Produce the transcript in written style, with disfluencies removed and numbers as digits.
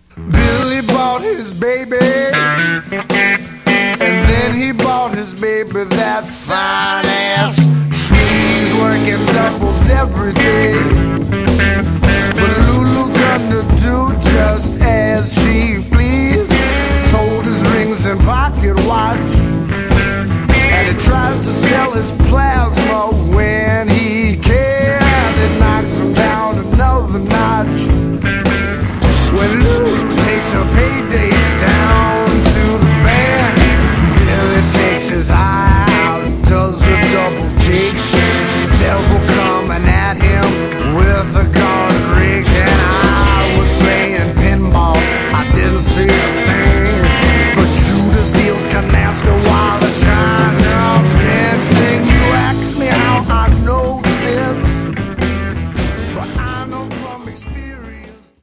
Billy bought his baby, and then he bought his baby that fine ass. She's working doubles every day.